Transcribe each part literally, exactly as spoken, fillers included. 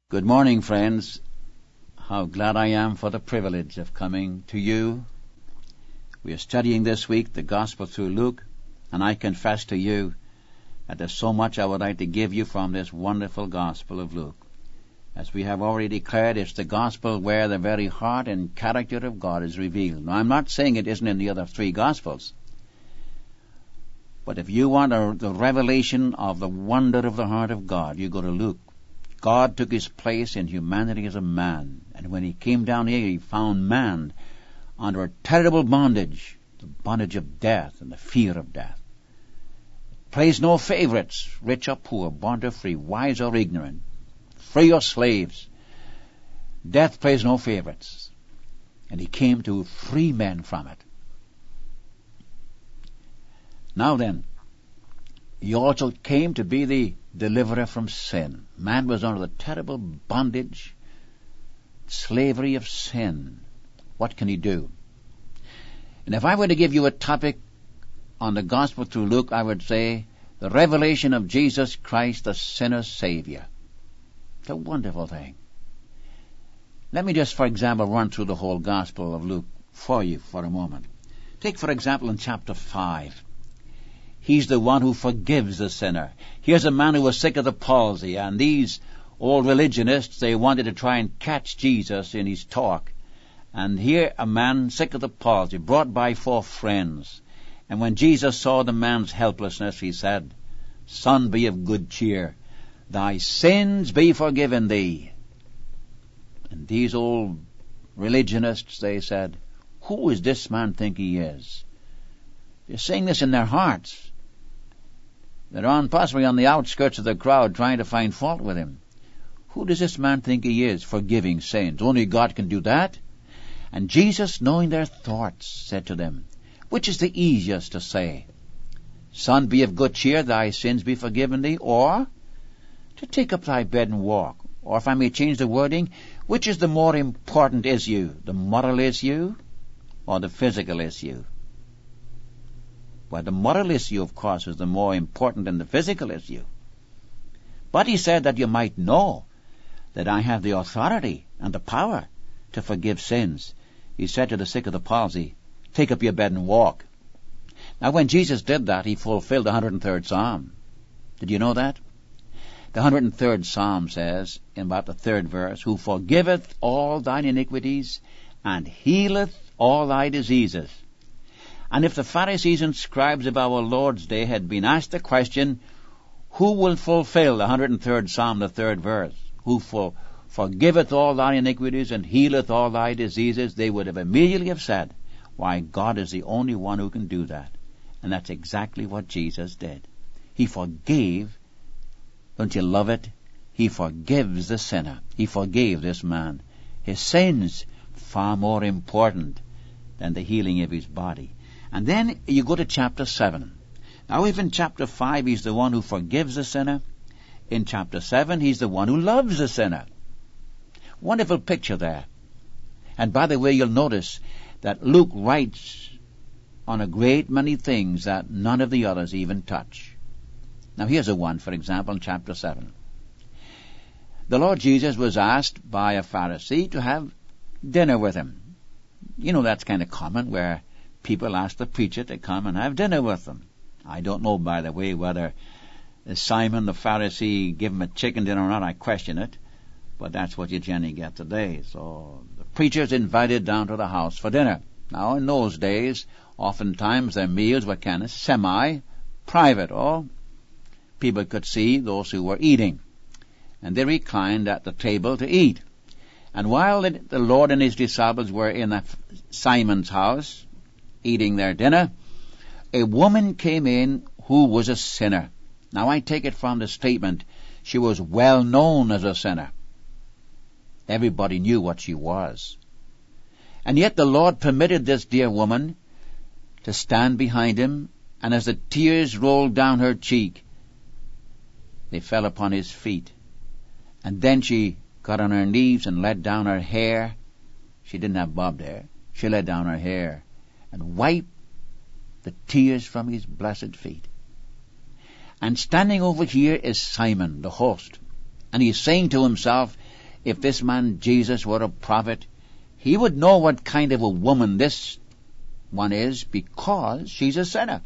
Good morning, friends. How glad I am for the privilege of coming to you. We are studying this week the Gospel through Luke, and I confess to you that there's so much I would like to give you from this wonderful Gospel of Luke. As we have already declared, it's the Gospel where the very heart and character of God is revealed. Now, I'm not saying it isn't in the other three Gospels, but if you want a, the revelation of the wonder of the heart of God, you go to Luke. God took his place in humanity as a man, and when he came down here, he found man under a terrible bondage, the bondage of death and the fear of death. It plays no favorites, rich or poor, bond or free, wise or ignorant, free or slaves. Death plays no favorites, and he came to free men from it. Now then, he also came to be the deliverer from sin. Man was under the terrible bondage, slavery of sin. What can he do? And if I were to give you a topic on the Gospel through Luke, I would say the revelation of Jesus Christ, the sinner's Savior. It's a wonderful thing. Let me just, for example, run through the whole Gospel of Luke for you for a moment. Take, for example, in chapter five. He's the one who forgives the sinner. Here's a man who was sick of the palsy, and these old religionists, they wanted to try and catch Jesus in his talk. And here a man sick of the palsy, brought by four friends. And when Jesus saw the man's helplessness, he said, "Son, be of good cheer. Thy sins be forgiven thee." And these old religionists, they said, "Who does this man think he is?" They're saying this in their hearts. They're on possibly on the outskirts of the crowd trying to find fault with him. Who does this man think he is, forgiving sins? Only God can do that. And Jesus, knowing their thoughts, said to them, "Which is the easiest to say? Son, be of good cheer, thy sins be forgiven thee, or to take up thy bed and walk? Or if I may change the wording, which is the more important issue, the moral issue or the physical issue?" Well, the moral issue, of course, is the more important than the physical issue. But he said that you might know that I have the authority and the power to forgive sins. He said to the sick of the palsy, "Take up your bed and walk." Now, when Jesus did that, he fulfilled the one hundred third Psalm. Did you know that? The one hundred third Psalm says, in about the third verse, "Who forgiveth all thine iniquities and healeth all thy diseases." And if the Pharisees and scribes of our Lord's day had been asked the question, who will fulfill the one hundred third Psalm, the third verse, who for, forgiveth all thy iniquities and healeth all thy diseases, they would have immediately have said, why, God is the only one who can do that. And that's exactly what Jesus did. He forgave, don't you love it? He forgives the sinner. He forgave this man. His sins, far more important than the healing of his body. And then you go to chapter seven. Now, if in chapter five he's the one who forgives the sinner, in chapter seven he's the one who loves the sinner. Wonderful picture there. And by the way, you'll notice that Luke writes on a great many things that none of the others even touch. Now, here's a one, for example, in chapter seven. The Lord Jesus was asked by a Pharisee to have dinner with him. You know, that's kind of common, where people ask the preacher to come and have dinner with them. I don't know, by the way, whether Simon the Pharisee gave him a chicken dinner or not. I question it. But that's what you generally get today. So the preacher's invited down to the house for dinner. Now, in those days, oftentimes their meals were kind of semi-private, or people could see those who were eating. And they reclined at the table to eat. And while the Lord and his disciples were in Simon's house, eating their dinner, a woman came in who was a sinner. Now, I take it from the statement, she was well known as a sinner. Everybody knew what she was. And yet the Lord permitted this dear woman to stand behind him, and as the tears rolled down her cheek, they fell upon his feet. And then she got on her knees and let down her hair. She didn't have bobbed hair. She let down her hair and wiped the tears from his blessed feet. And standing over here is Simon, the host. And he's saying to himself, if this man Jesus were a prophet, he would know what kind of a woman this one is, because she's a sinner.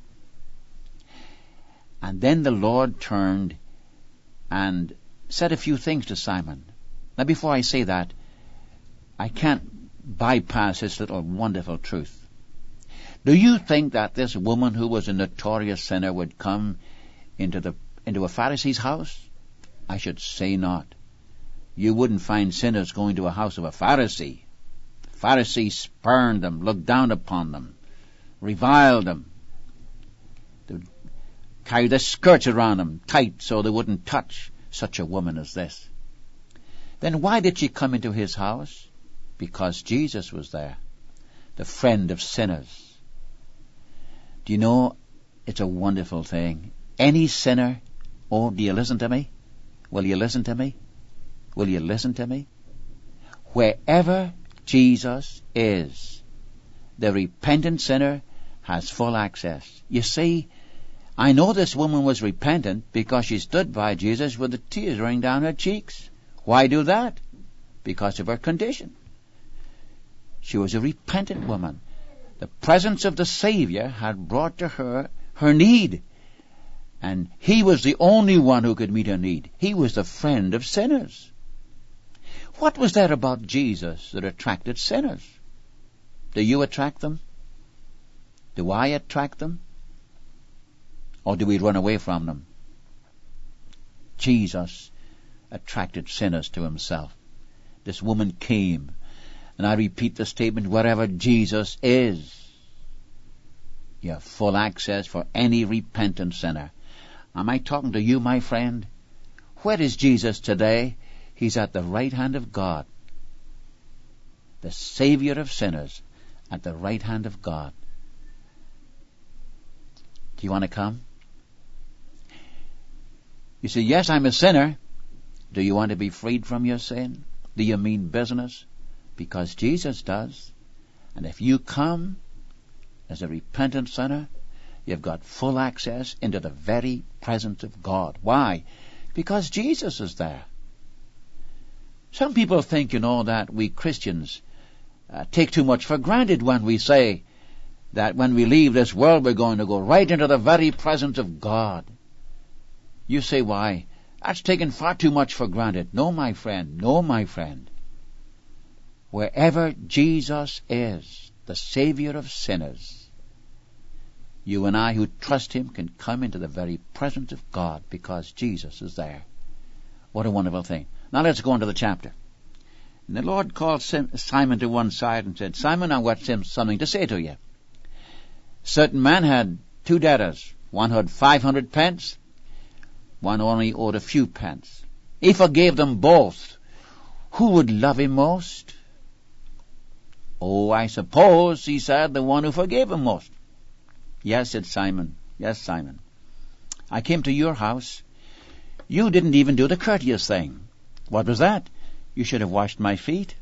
And then the Lord turned and said a few things to Simon. Now before I say that, I can't bypass this little wonderful truth. Do you think that this woman who was a notorious sinner would come into the into a Pharisee's house? I should say not. You wouldn't find sinners going to a house of a Pharisee. Pharisees spurned them, looked down upon them, reviled them. They would carry their skirts around them tight so they wouldn't touch such a woman as this. Then why did she come into his house? Because Jesus was there, the friend of sinners. Do you know, it's a wonderful thing. Any sinner, oh, do you listen to me? Will you listen to me? Will you listen to me? Wherever Jesus is, the repentant sinner has full access. You see, I know this woman was repentant because she stood by Jesus with the tears running down her cheeks. Why do that? Because of her condition. She was a repentant woman. The presence of the Savior had brought to her her need. And he was the only one who could meet her need. He was the friend of sinners. What was there about Jesus that attracted sinners? Do you attract them? Do I attract them? Or do we run away from them? Jesus attracted sinners to himself. This woman came. And I repeat the statement, wherever Jesus is, you have full access for any repentant sinner. Am I talking to you, my friend? Where is Jesus today? He's at the right hand of God. The Savior of sinners at the right hand of God. Do you want to come? You say, yes, I'm a sinner. Do you want to be freed from your sin? Do you mean business? Because Jesus does. And if you come as a repentant sinner, you've got full access into the very presence of God. Why? Because Jesus is there. Some people think, you know, that we Christians uh, take too much for granted when we say that when we leave this world we're going to go right into the very presence of God. You say, why? That's taken far too much for granted. No, my friend. No, my friend. Wherever Jesus is, the Savior of sinners, you and I who trust him can come into the very presence of God because Jesus is there. What a wonderful thing. Now let's go into the chapter. And the Lord called Simon to one side and said, Simon, I've got something to say to you. A certain man had two debtors. One had five hundred pence. One only owed a few pence. He forgave them both. Who would love him most? Oh, I suppose, he said, the one who forgave him most. Yes, said Simon. Yes, Simon. I came to your house. You didn't even do the courteous thing. What was that? You should have washed my feet.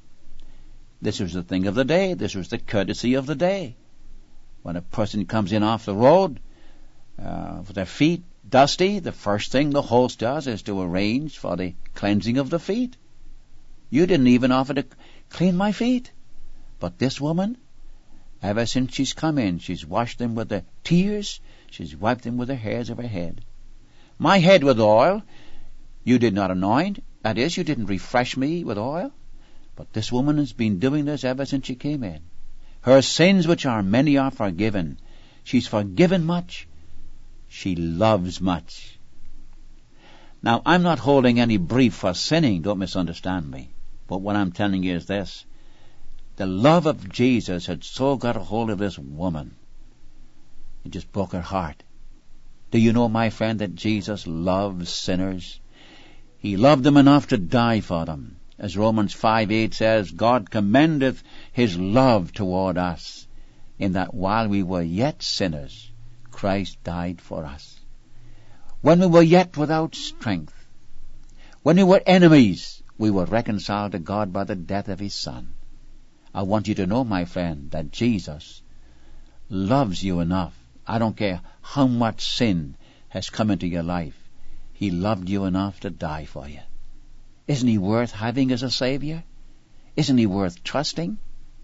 This was the thing of the day. This was the courtesy of the day. When a person comes in off the road uh, with their feet dusty, the first thing the host does is to arrange for the cleansing of the feet. You didn't even offer to clean my feet. But this woman, ever since she's come in, she's washed them with the tears, she's wiped them with the hairs of her head. My head with oil, you did not anoint, that is, you didn't refresh me with oil. But this woman has been doing this ever since she came in. Her sins, which are many, are forgiven. She's forgiven much. She loves much. Now, I'm not holding any brief for sinning, don't misunderstand me. But what I'm telling you is this. The love of Jesus had so got a hold of this woman, it just broke her heart. Do you know, my friend, that Jesus loves sinners? He loved them enough to die for them. As Romans five eight says, God commendeth his love toward us, in that while we were yet sinners, Christ died for us. When we were yet without strength, when we were enemies, we were reconciled to God by the death of his Son. I want you to know, my friend, that Jesus loves you enough. I don't care how much sin has come into your life. He loved you enough to die for you. Isn't he worth having as a Savior? Isn't he worth trusting?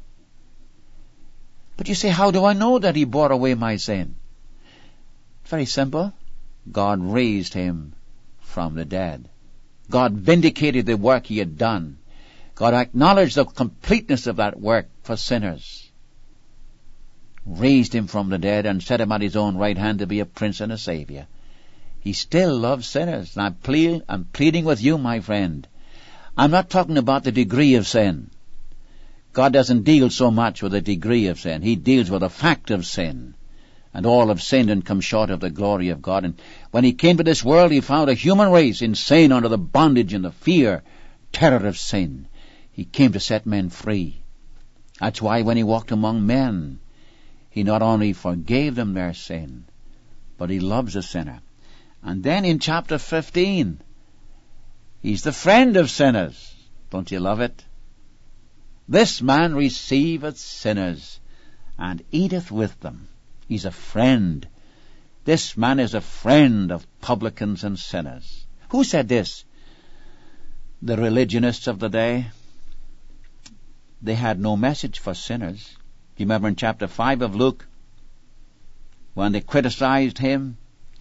But you say, how do I know that he bore away my sin? It's very simple. God raised him from the dead. God vindicated the work he had done. God acknowledged the completeness of that work for sinners. Raised him from the dead and set him at his own right hand to be a prince and a savior. He still loves sinners. And I'm, ple- I'm pleading with you, my friend. I'm not talking about the degree of sin. God doesn't deal so much with the degree of sin. He deals with the fact of sin. And all have sinned and come short of the glory of God. And when he came to this world, he found a human race insane under the bondage and the fear, terror of sin. He came to set men free. That's why when he walked among men, he not only forgave them their sin, but he loves a sinner. And then in chapter fifteen, he's the friend of sinners. Don't you love it? This man receiveth sinners and eateth with them. He's a friend. This man is a friend of publicans and sinners. Who said this? The religionists of the day. They had no message for sinners. Do you remember in chapter five of Luke, when they criticized him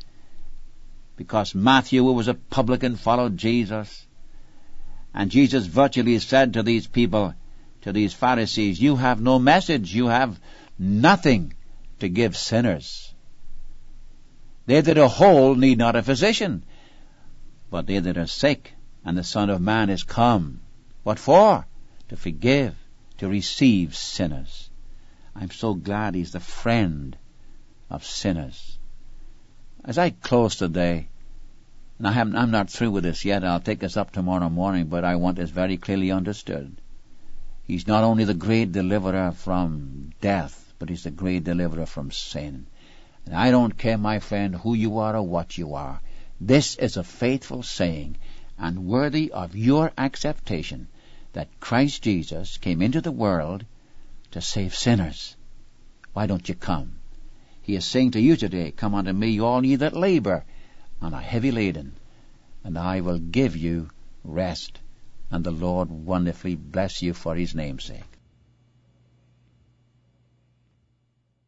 because Matthew, who was a publican, followed Jesus, and Jesus virtually said to these people, to these Pharisees, you have no message, you have nothing to give sinners. They that are whole need not a physician, but they that are sick, and the Son of Man is come. What for? To forgive, to receive sinners. I'm so glad he's the friend of sinners. As I close today, and I haven't, I'm not through with this yet, I'll take this up tomorrow morning, but I want this very clearly understood. He's not only the great deliverer from death, but he's the great deliverer from sin. And I don't care, my friend, who you are or what you are. This is a faithful saying and worthy of your acceptation, that Christ Jesus came into the world to save sinners. Why don't you come? He is saying to you today, come unto me, all ye that labor and are heavy laden, and I will give you rest. And the Lord wonderfully bless you for his name's sake.